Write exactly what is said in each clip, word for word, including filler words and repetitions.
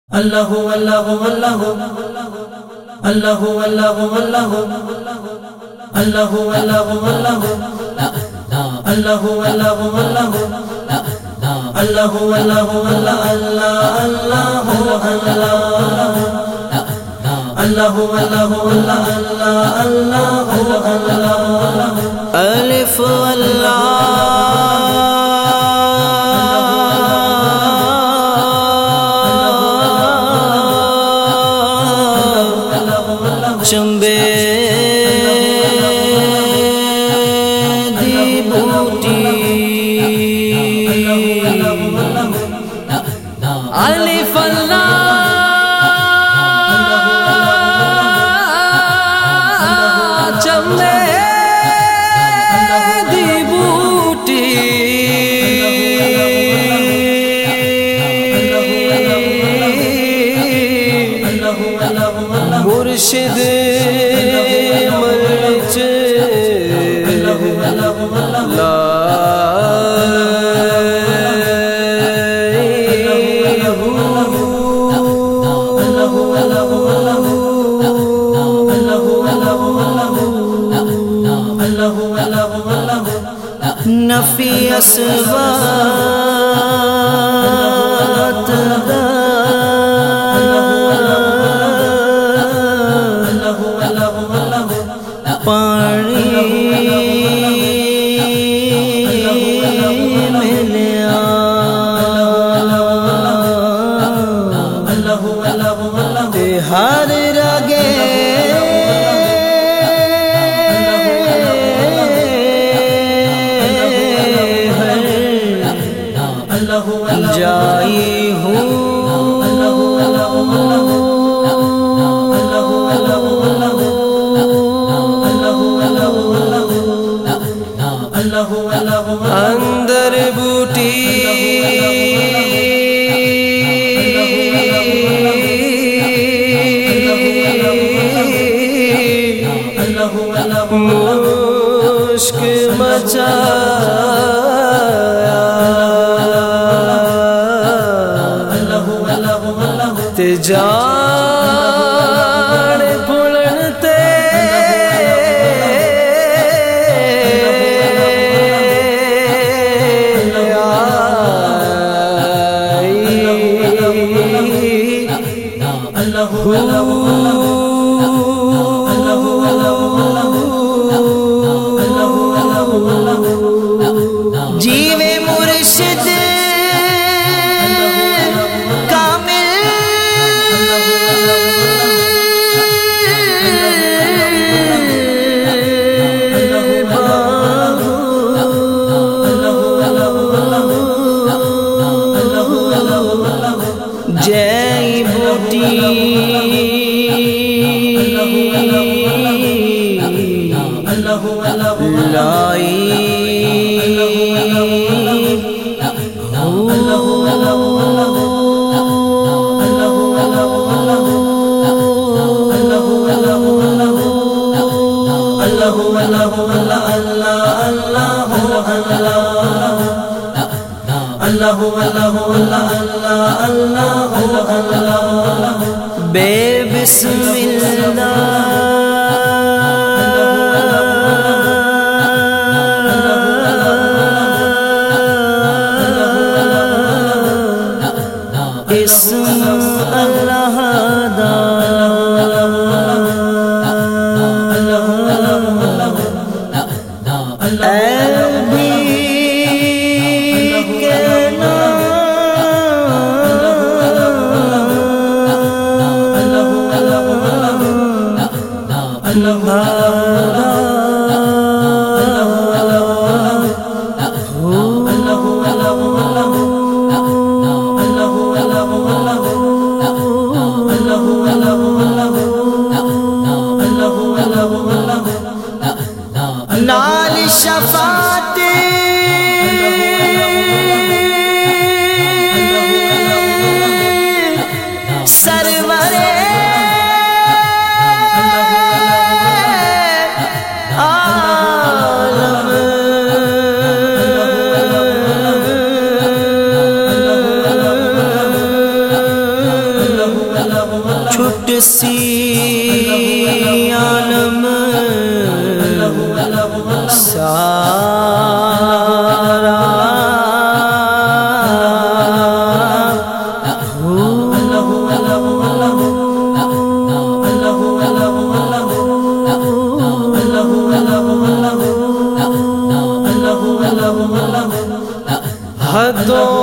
اللہ اللہ اللہ اللہ اللہ اللہ اللہ اللہ اللہ اللہ اللہ اللہ اللہ اللہ اللہ الف چمبے دی بوٹی الف اللہ چمبے دی بوٹی مرشد مرچ نفی اصوات پانی ملیا ہر رگے جائی ہوں اندر بوٹی مشک مچایا تے جان بھولن تے جیوے مرشد کامل جے بوٹی لائی بے بسم اللہ اسم اللہ دا اللہ گھٹ سی عالم سارا حدوں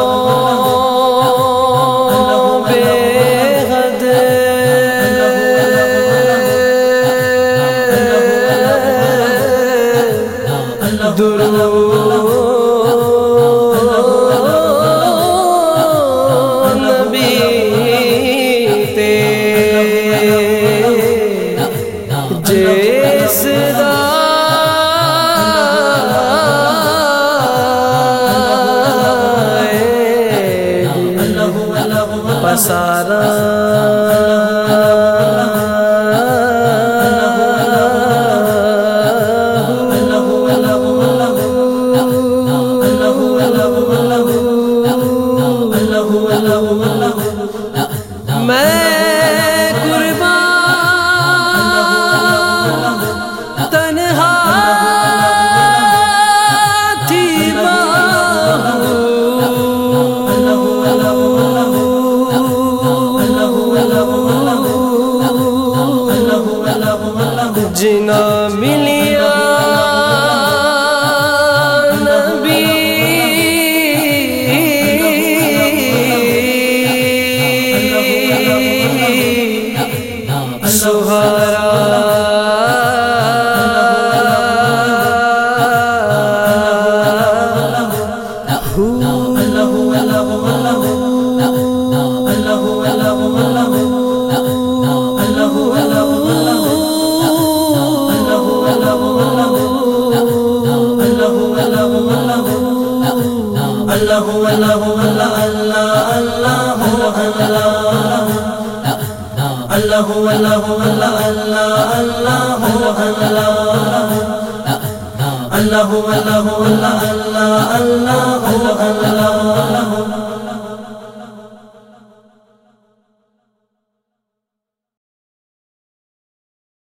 بے حد درود نبی تے جس دا پسارا میں قربان تنہا تھی جنا ملیا نبی سہارا اللہ اللہ اللہ اللہ اللہ اللہ اللہ اللہ اللہ اللہ اللہ